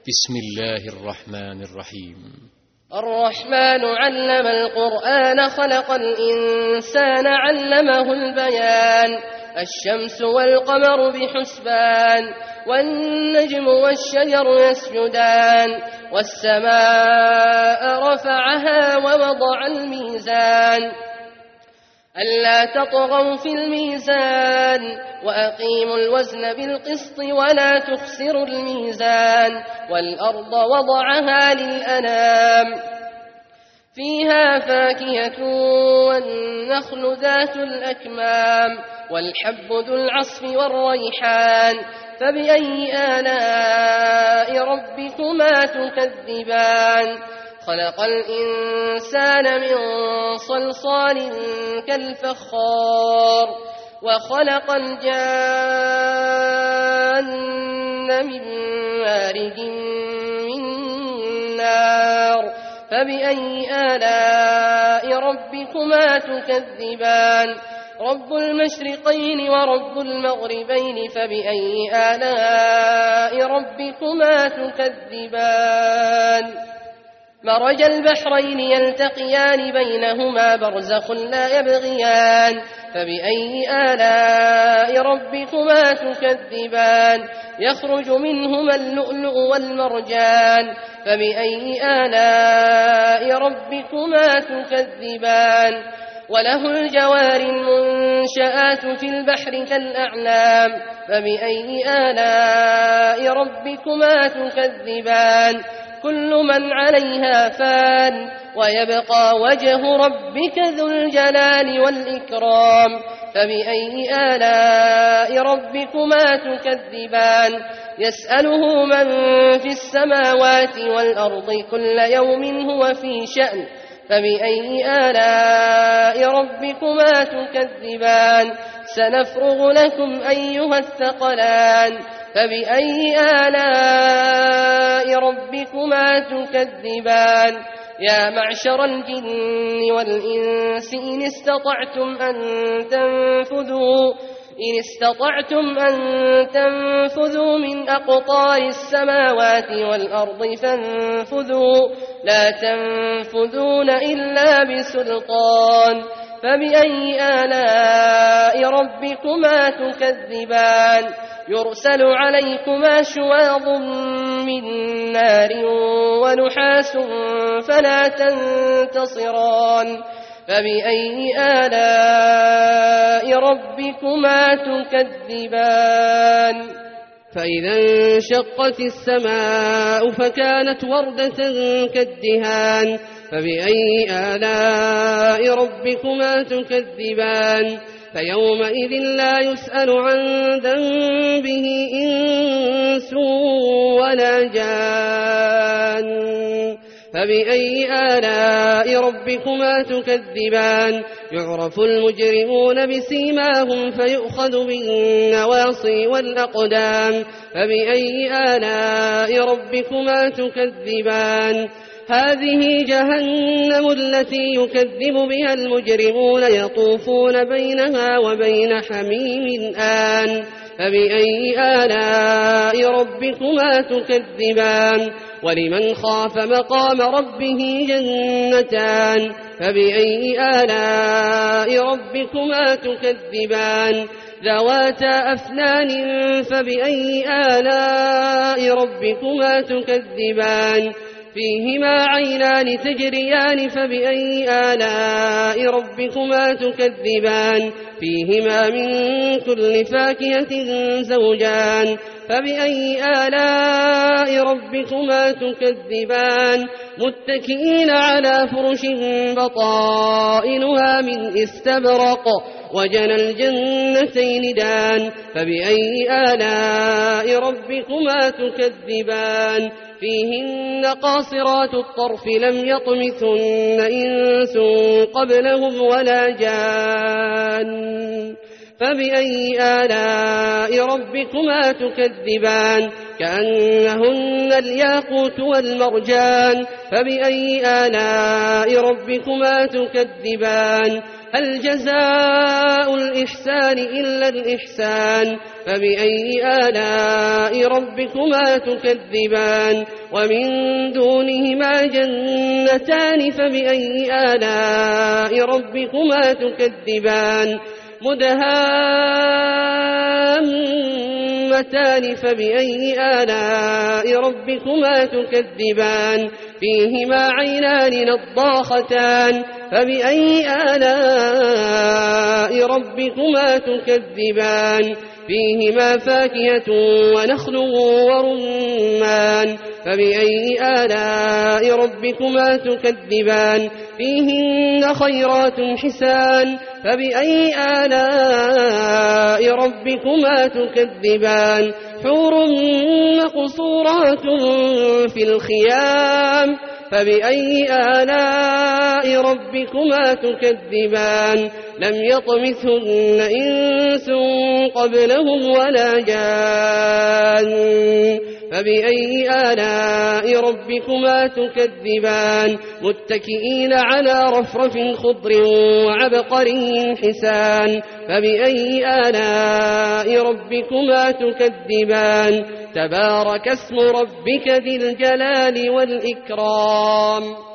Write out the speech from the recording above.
بسم الله الرحمن الرحيم. الرحمن علم القرآن خلق الإنسان علمه البيان. الشمس والقمر بحسبان والنجم والشجر يسجدان والسماء رفعها ووضع الميزان ألا تطغوا في الميزان وأقيموا الوزن بالقسط ولا تخسروا الميزان والأرض وضعها للأنام فيها فاكهة والنخل ذات الأكمام والحب ذو العصف والريحان فبأي آلاء ربكما تكذبان خلق الإنسان من صلصال كالفخار وخلق الجان من مارج من نار فبأي آلاء ربكما تكذبان رب المشرقين ورب المغربين فبأي آلاء ربكما تكذبان مرج البحرين يلتقيان بينهما برزخ لا يبغيان فبأي آلاء ربكما تكذبان يخرج منهما اللؤلؤ والمرجان فبأي آلاء ربكما تكذبان وله الجوار المنشآت في البحر كالأعلام فبأي آلاء ربكما تكذبان كل من عليها فان ويبقى وجه ربك ذو الجلال والإكرام فبأي آلاء ربكما تكذبان يسأله من في السماوات والأرض كل يوم هو في شأن فبأي آلاء ربكما تكذبان سنفرغ لكم أيها الثقلان فبأي آلاء ربكما تكذبان يا معشر الجن والإنس إن استطعتم أن تنفذوا من أقطار السماوات والأرض فانفذوا لا تنفذون إلا بسلطان فبأي آلاء ربكما تكذبان يرسل عليكما شواظ من نار ونحاس فلا تنتصران فبأي آلاء ربكما تكذبان فإذا انشقت السماء فكانت وردة كالدهان فبأي آلاء ربكما تكذبان فيومئذ لا يسأل عن ذنبه إنس ولا جان فبأي آلاء ربكما تكذبان يعرف المجرمون بسيماهم فيؤخذ بالنواصي والأقدام فبأي آلاء ربكما تكذبان هذه جهنم التي يكذب بها المجرمون يطوفون بينها وبين حميم آن فبأي آلاء ربكما تكذبان ولمن خاف مقام ربه جنتان فبأي آلاء ربكما تكذبان ذواتا أفنان فبأي آلاء ربكما تكذبان فيهما عينان تجريان فبأي آلاء ربكما تكذبان فيهما من كل فاكهة زوجان فبأي آلاء ربكما تكذبان متكئين على فرش بطائنها من استبرق وجنى الجنتين دان فبأي آلاء ربكما تكذبان فيهن قاصرات الطرف لم يطمثن إنس قبلهم ولا جان فبأي آلاء ربكما تكذبان كأنهن الياقوت والمرجان فبأي آلاء ربكما تكذبان هل جزاء الإحسان إلا الإحسان فبأي آلاء ربكما تكذبان ومن دونهما جنتان فبأي آلاء ربكما تكذبان مدهامتان فبأي آلاء ربكما تكذبان فيهما عينان نضاختان فبأي آلاء ربكما تكذبان فيهما فاكهة ونخل ورمان فبأي آلاء ربكما تكذبان فيهن خيرات حسان فبأي آلاء ربكما تكذبان حور مقصورات في الخيام فبأي آلاء ربكما تكذبان لم يطمثهن إنس قبلهم ولا جان فبأي آلاء ربكما تكذبان متكئين على رفرف خضر وعبقري حسان فبأي آلاء ربكما تكذبان تبارك اسم ربك ذي الجلال والإكرام